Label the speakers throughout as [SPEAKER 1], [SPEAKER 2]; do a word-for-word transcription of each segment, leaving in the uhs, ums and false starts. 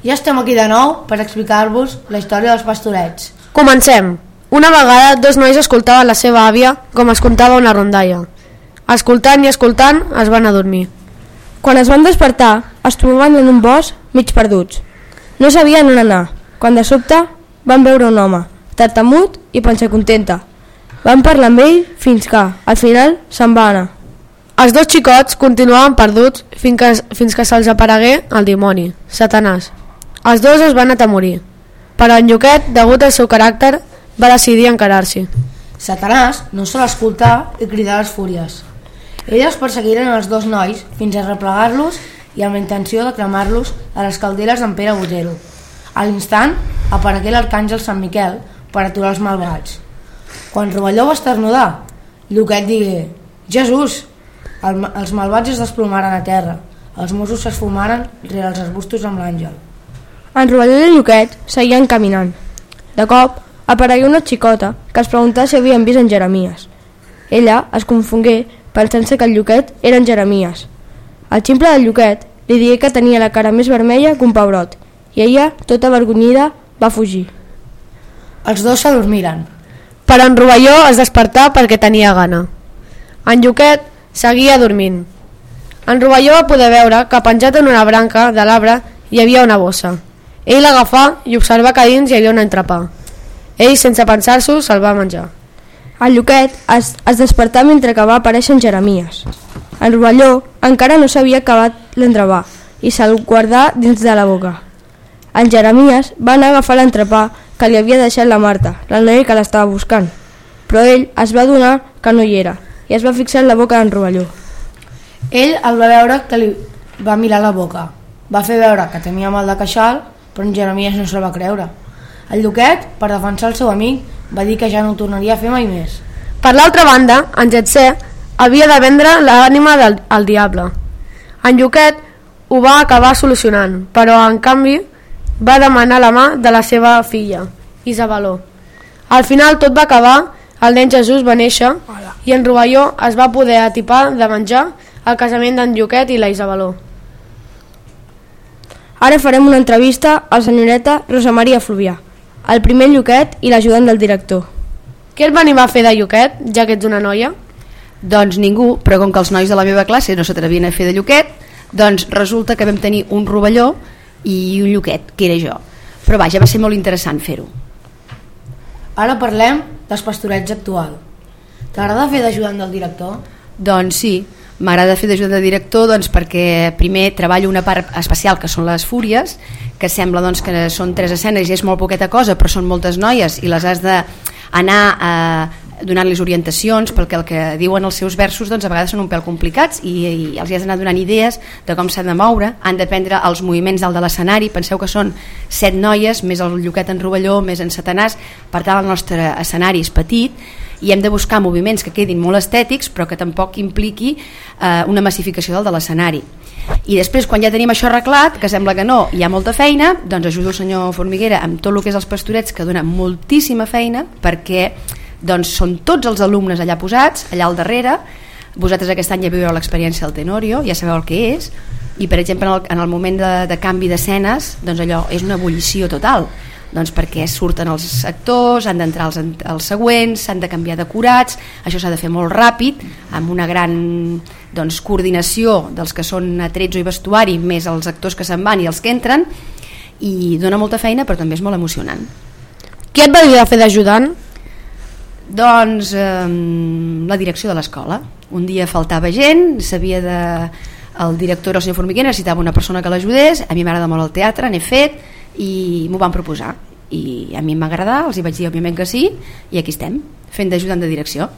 [SPEAKER 1] Ja estem aquí de nou per explicar-vos la història dels pastorets.
[SPEAKER 2] Comencem. Una vegada dos nois escoltaven la seva àvia com es contava una rondalla. Escoltant i escoltant es van adormir.
[SPEAKER 3] Quan es van despertar es trobaven en un bosc mig perduts. No sabien on anar, quan de sobte van veure un home, tartamut i panxa contenta. Van parlar amb ell fins que, al final, se'n va anar.
[SPEAKER 2] Els dos xicots continuaven perduts fins que, fins que se'ls aparegué el dimoni, Satanàs. Els dos es van atemorir, però en Lluquet, degut al seu caràcter, va decidir encarar-s'hi.
[SPEAKER 1] Satanàs no se l'escoltà i cridà les fúries. Elles perseguiren els dos nois fins a replegar-los i amb la intenció de cremar-los a les calderes d'en Pere Botero. A l'instant aparegué l'arcàngel Sant Miquel per aturar els malvats. Quan Rovelló va esternudar, Lluquet digué: «Jesús!». El, els malvats es desplomaren a terra. Els Mossos s'esfumaren rere els arbustos amb l'àngel.
[SPEAKER 3] En Rovelló i Lluquet seguien caminant. De cop aparegué una xicota que es preguntava si havien vist en Jeremies. Ella es confongué pensant-se que el Lluquet era en Jeremies. El ximple del Lluquet li digué que tenia la cara més vermella que un pebrot i ella, tota avergonyida, va fugir.
[SPEAKER 1] Els dos s'adormiren.
[SPEAKER 2] Però en Rovelló es despertà perquè tenia gana. En Lluquet seguia dormint. En Rovelló va poder veure que penjat en una branca de l'arbre hi havia una bossa. Ell l'agafà i observà que dins hi havia un entrepà. Ell, sense pensar-s'ho, se'l va menjar.
[SPEAKER 3] El Lluquet es, es despertà mentre que va aparèixer en Jeremies. En Rovelló encara no s'havia acabat l'entrepà i se'l guardà dins de la boca. En Jeremies va anar a agafar l'entrepà que li havia deixat la Marta, la noia que l'estava buscant, però ell es va adonar que no hi era i es va fixar en la boca d'en Rovelló.
[SPEAKER 1] Ell el va veure que li va mirar la boca. Va fer veure que tenia mal de queixal, però en Jeremies no se'l va creure. El Lluquet, per defensar el seu amic, va dir que ja no ho tornaria a fer mai més.
[SPEAKER 2] Per l'altra banda, en Getser havia de vendre l'ànima del, al diable. En Lluquet ho va acabar solucionant, però en canvi va demanar la mà de la seva filla, Isabeló. Al final tot va acabar, el nen Jesús va néixer i en Rovelló es va poder atipar de menjar el casament d'en Lluquet i la Isabeló.
[SPEAKER 3] Ara farem una entrevista a la senyoreta Rosa Maria Fluvià, el primer Lluquet i l'ajudant del director.
[SPEAKER 2] Què et va animar a fer de Lluquet, ja que ets una noia?
[SPEAKER 4] Doncs ningú, però com que els nois de la meva classe no s'atrevien a fer de Lluquet, doncs resulta que vam tenir un Rovelló i un Lluquet, que era jo. Però vaja, va ser molt interessant fer-ho.
[SPEAKER 1] Ara parlem dels pastorets actual. T'agrada fer d'ajudant del director?
[SPEAKER 4] Doncs sí, m'agrada fer d'ajudant de director doncs, perquè primer treballo una part especial que són les fúries, que sembla doncs, que són tres escenes i és molt poqueta cosa, però són moltes noies i les has d'anar eh, donant-les orientacions, perquè el que diuen els seus versos doncs, a vegades són un pèl complicats i, i els has d'anar donant idees de com s'han de moure, han de prendre els moviments dalt de l'escenari. Penseu que són set noies, més el Lluquet en Rovelló, més en Satanàs, per tant el nostre escenari és petit i hem de buscar moviments que quedin molt estètics però que tampoc impliqui eh, una massificació del de l'escenari. I després, quan ja tenim això arreglat, que sembla que no, hi ha molta feina, doncs ajudo el senyor Formiguera amb tot el que és els pastorets, que dona moltíssima feina perquè doncs, són tots els alumnes allà posats, allà al darrere. Vosaltres aquest any ja veu l'experiència del Tenorio, ja sabeu el que és, i per exemple en el, en el moment de, de canvi d'escenes doncs allò és una ebullició total, doncs perquè surten els actors, han d'entrar els, els següents, s'han de canviar decorats, això s'ha de fer molt ràpid, amb una gran doncs, coordinació dels que són atrezzo i vestuari, més els actors que se'n van i els que entren, i dona molta feina però també és molt emocionant.
[SPEAKER 2] Qui et va dir de fer d'ajudant?
[SPEAKER 4] Doncs eh, la direcció de l'escola. Un dia faltava gent, sabia de... el director era el senyor Formiguera, necessitava una persona que l'ajudés, a mi m'agrada molt el teatre, n'he fet i m'ho van proposar i a mi em va agradar, els hi vaig dir òbviament que sí i aquí estem, fent d'ajudant de direcció.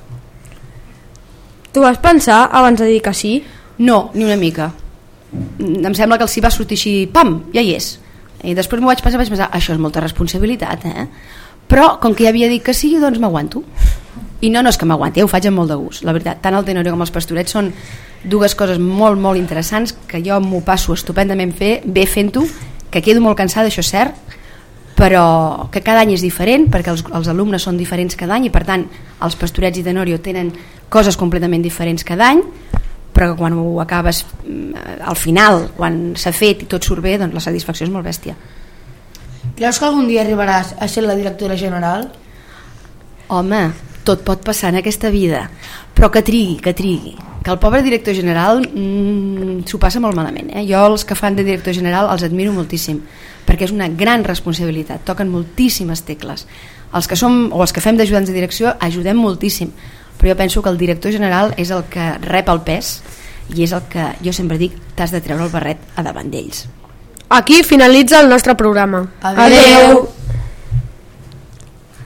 [SPEAKER 3] Tu vas pensar abans de dir que sí?
[SPEAKER 4] No, ni una mica. Em sembla que el sí va sortir així, pam, ja hi és. I després m'ho vaig pensar, vaig pensar, això és molta responsabilitat, eh? Però com que ja havia dit que sí, doncs m'aguanto. I no, no és que m'aguanti, ho faig amb molt de gust, la veritat. Tant el Tenorio com els pastorets són dues coses molt, molt interessants que jo m'ho passo estupendament fer, bé fent-ho, que quedo molt cansada, això és cert, però que cada any és diferent, perquè els, els alumnes són diferents cada any i per tant els pastorets i Tenorio tenen coses completament diferents cada any, però quan ho acabes al final, quan s'ha fet i tot surt bé, doncs la satisfacció és molt bèstia.
[SPEAKER 1] Creus que algun dia arribaràs a ser la directora general?
[SPEAKER 4] Home, tot pot passar en aquesta vida, però que trigui, que trigui. Que el pobre director general mmm, s'ho passa molt malament. Eh? Jo els que fan de director general els admiro moltíssim, perquè és una gran responsabilitat, toquen moltíssimes tecles. Els que som, o els que fem d'ajudants de direcció ajudem moltíssim, però jo penso que el director general és el que rep el pes i és el que jo sempre dic, t'has de treure el barret a davant d'ells.
[SPEAKER 2] Aquí finalitza el nostre programa.
[SPEAKER 1] Adeu!